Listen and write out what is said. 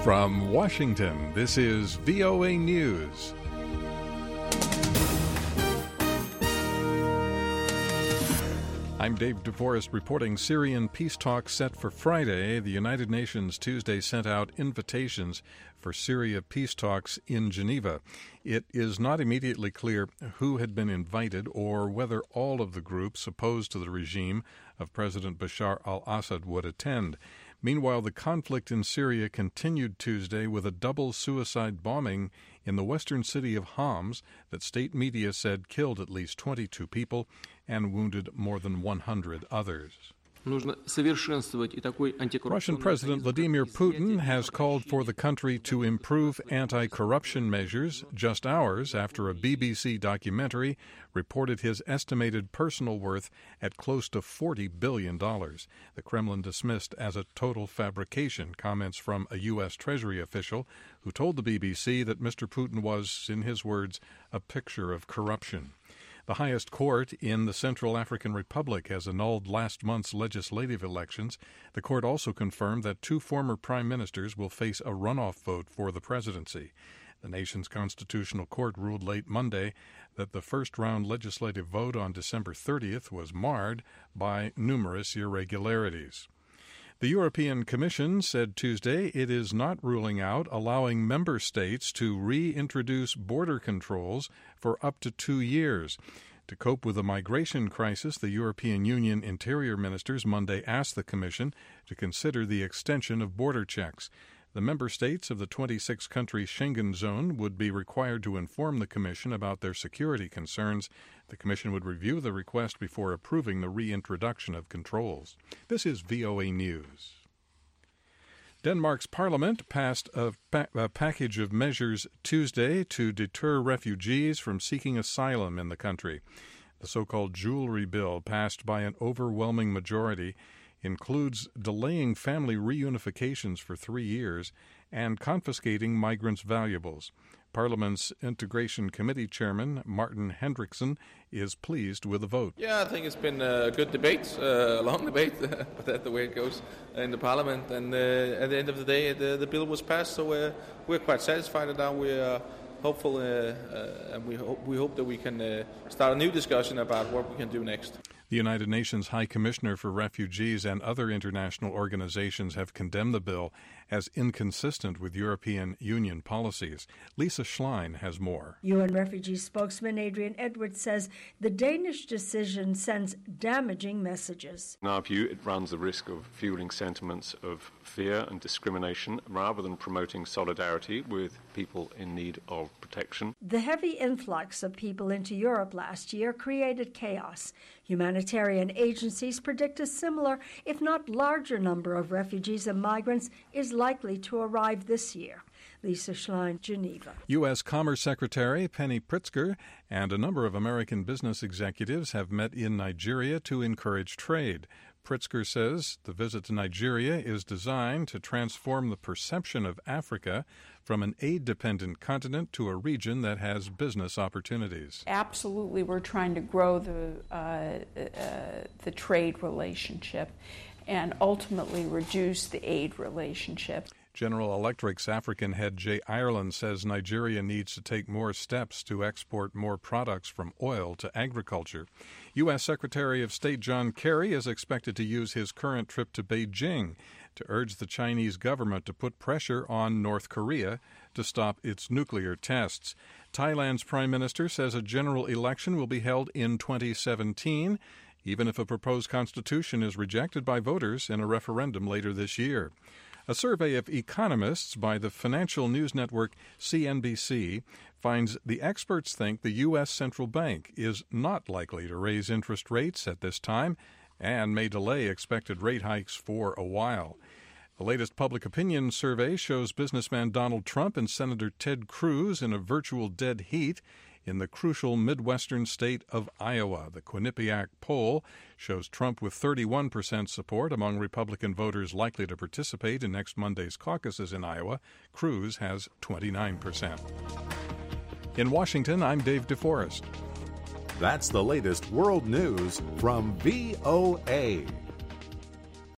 From Washington, this is VOA News. I'm Dave DeForest reporting Syrian peace talks set for Friday. The United Nations Tuesday sent out invitations for Syria peace talks in Geneva. It is not immediately clear who had been invited or whether all of the groups opposed to the regime of President Bashar al-Assad would attend. Meanwhile, the conflict in Syria continued Tuesday with a double suicide bombing in the western city of Homs that state media said killed at least 22 people and wounded more than 100 others. Russian President Vladimir Putin has called for the country to improve anti-corruption measures just hours after a BBC documentary reported his estimated personal worth at close to $40 billion. The Kremlin dismissed as a total fabrication comments from a U.S. Treasury official who told the BBC that Mr. Putin was, in his words, a picture of corruption. The highest court in the Central African Republic has annulled last month's legislative elections. The court also confirmed that two former prime ministers will face a runoff vote for the presidency. The nation's constitutional court ruled late Monday that the first-round legislative vote on December 30th was marred by numerous irregularities. The European Commission said Tuesday it is not ruling out allowing member states to reintroduce border controls for up to 2 years. To cope with the migration crisis, the European Union interior ministers Monday asked the Commission to consider the extension of border checks. The member states of the 26-country Schengen zone would be required to inform the Commission about their security concerns. The Commission would review the request before approving the reintroduction of controls. This is VOA News. Denmark's parliament passed a package of measures Tuesday to deter refugees from seeking asylum in the country. The so-called jewelry bill, passed by an overwhelming majority, includes delaying family reunifications for 3 years and confiscating migrants' valuables. Parliament's Integration Committee Chairman Martin Hendrickson is pleased with the vote. Yeah, I think it's been a good debate, a long debate, but that's the way it goes in the Parliament. And at the end of the day, the bill was passed, so we're quite satisfied, and now we're hopeful, and we hope that we can start a new discussion about what we can do next. The United Nations High Commissioner for Refugees and other international organizations have condemned the bill as inconsistent with European Union policies. Lisa Schlein has more. UN refugee spokesman Adrian Edwards says the Danish decision sends damaging messages. In our view, it runs the risk of fueling sentiments of fear and discrimination rather than promoting solidarity with people in need of protection. The heavy influx of people into Europe last year created chaos. Humanitarian agencies predict a similar, if not larger, number of refugees and migrants is likely to arrive this year. Lisa Schlein, Geneva. U.S. Commerce Secretary Penny Pritzker and a number of American business executives have met in Nigeria to encourage trade. Pritzker says the visit to Nigeria is designed to transform the perception of Africa from an aid-dependent continent to a region that has business opportunities. Absolutely, we're trying to grow the trade relationship and ultimately reduce the aid relationship. General Electric's African head Jay Ireland says Nigeria needs to take more steps to export more products from oil to agriculture. U.S. Secretary of State John Kerry is expected to use his current trip to Beijing to urge the Chinese government to put pressure on North Korea to stop its nuclear tests. Thailand's Prime Minister says a general election will be held in 2017, even if a proposed constitution is rejected by voters in a referendum later this year. A survey of economists by the financial news network CNBC finds the experts think the U.S. Central Bank is not likely to raise interest rates at this time and may delay expected rate hikes for a while. The latest public opinion survey shows businessman Donald Trump and Senator Ted Cruz in a virtual dead heat in the crucial Midwestern state of Iowa. The Quinnipiac poll shows Trump with 31% support among Republican voters likely to participate in next Monday's caucuses in Iowa. Cruz has 29%. In Washington, I'm Dave DeForest. That's the latest world news from VOA.